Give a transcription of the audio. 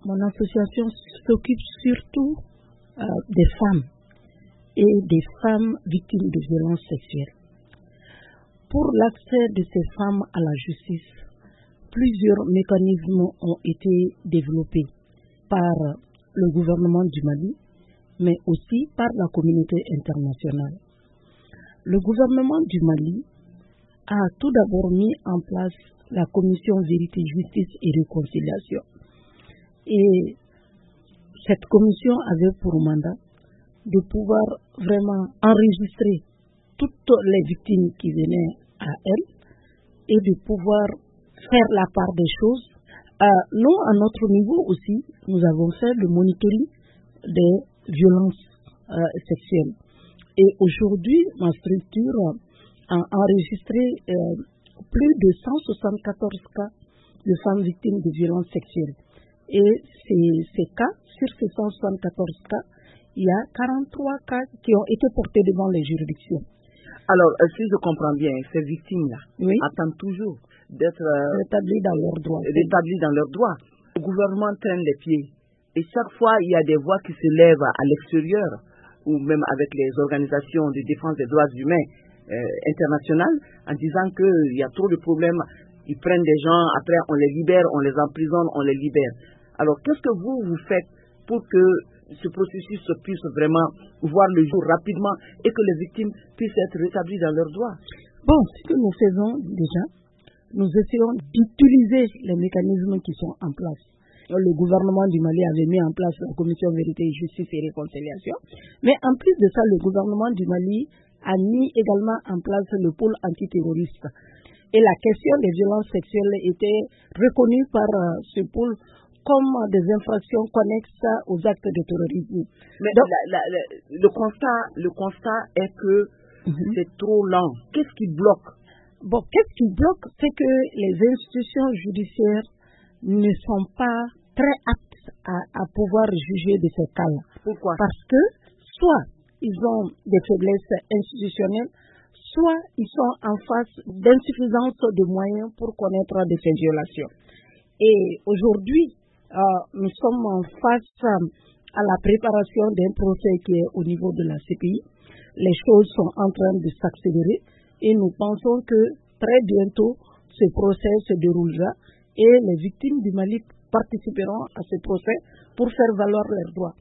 Mon association s'occupe surtout des femmes et des femmes victimes de violences sexuelles. Pour l'accès de ces femmes à la justice, plusieurs mécanismes ont été développés par le gouvernement du Mali, mais aussi par la communauté internationale. Le gouvernement du Mali a tout d'abord mis en place la commission Vérité, Justice et Réconciliation. Et cette commission avait pour mandat de pouvoir vraiment enregistrer toutes les victimes qui venaient à elle et de pouvoir faire la part des choses. Nous, à notre niveau aussi, nous avons fait le monitoring des violences sexuelles. Et aujourd'hui, ma structure a enregistré plus de 174 cas de femmes victimes de violences sexuelles. Et ces cas, sur ces 174 cas, il y a 43 cas qui ont été portés devant les juridictions. Alors, si je comprends bien, ces victimes-là attendent toujours d'être rétablies dans leurs droits. Le gouvernement traîne les pieds. Et chaque fois, il y a des voix qui se lèvent à l'extérieur, ou même avec les organisations de défense des droits humains internationales, en disant qu'il y a trop de problèmes. Ils prennent des gens, après on les libère, on les emprisonne, on les libère. Alors, qu'est-ce que vous faites pour que ce processus puisse vraiment voir le jour rapidement et que les victimes puissent être rétablies dans leurs droits? Bon, ce que nous faisons déjà, nous essayons d'utiliser les mécanismes qui sont en place. Le gouvernement du Mali avait mis en place la commission Vérité, Justice et Réconciliation. Mais en plus de ça, le gouvernement du Mali a mis également en place le pôle antiterroriste. Et la question des violences sexuelles était reconnue par ce pôle comme des infractions connexes aux actes de terrorisme. Mais donc, le constat est que c'est trop lent. Qu'est-ce qui bloque? Bon, qu'est-ce qui bloque? C'est que les institutions judiciaires ne sont pas très aptes à pouvoir juger de ces cas-là. Pourquoi? Parce que soit ils ont des faiblesses institutionnelles, soit ils sont en face d'insuffisance de moyens pour connaître de ces violations. Et aujourd'hui, nous sommes en face à la préparation d'un procès qui est au niveau de la CPI. Les choses sont en train de s'accélérer et nous pensons que très bientôt ce procès se déroulera et les victimes du Mali participeront à ce procès pour faire valoir leurs droits.